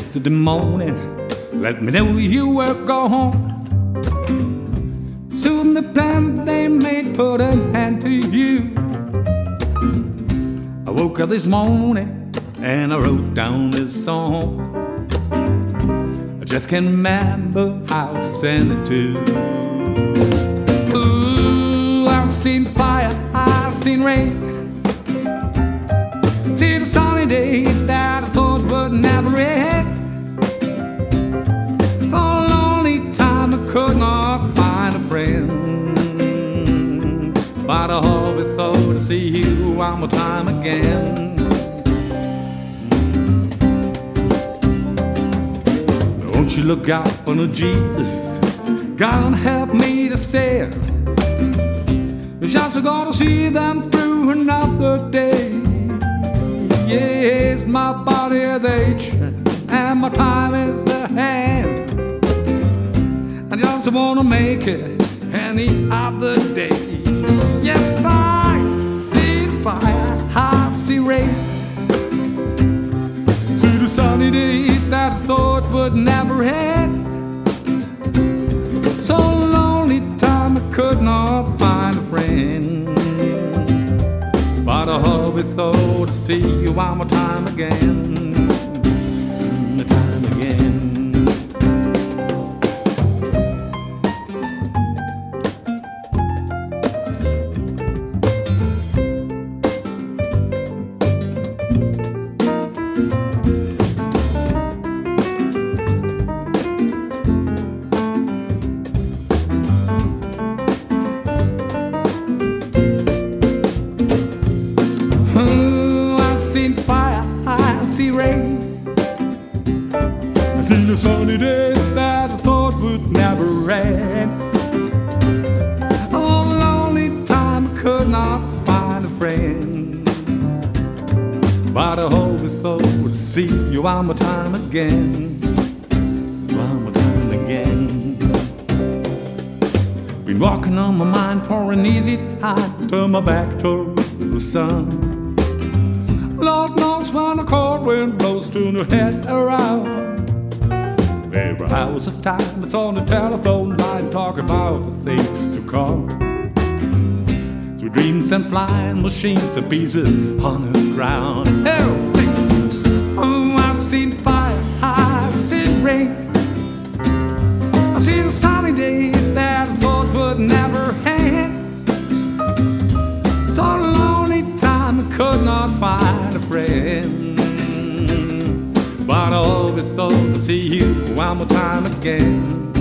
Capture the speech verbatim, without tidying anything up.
yesterday morning, let me know you were gone. Soon the plan they made put an end to you. I woke up this morning and I wrote down this song. I just can't remember how to send it to. Ooh, I've seen fire, I've seen rain. See the sunny day that I thought would never end. For a lonely time I could not find a friend, but I always thought to see you one more time again. Don't you look out for no Jesus, God help me to stand. Just gotta see them through another day. Yes, my body is aching and my time is at hand. I just wanna make it any other day. Yes, I see the fire, I see rain. See the sunny day that I thought would never end. So lonely time I could not find a friend, but I always thought to see you one more time again, the time again. See rain, I see the sunny days that I thought would never end. A lonely time I could not find a friend, but I always thought would see you one more time again, one more time again. Been walking on my mind for an easy time, turn my back towards the sun. Lord knows when the cold wind blows, turn your head around. Every hours of time it's on the telephone line, talking about the things to come. Sweet dreams and flying machines and pieces on the ground. Oh, I've seen fire, I've seen rain. I've seen a sunny day that I thought would never end. So lonely time I could not find a friend, but I always thought to see you one more time again.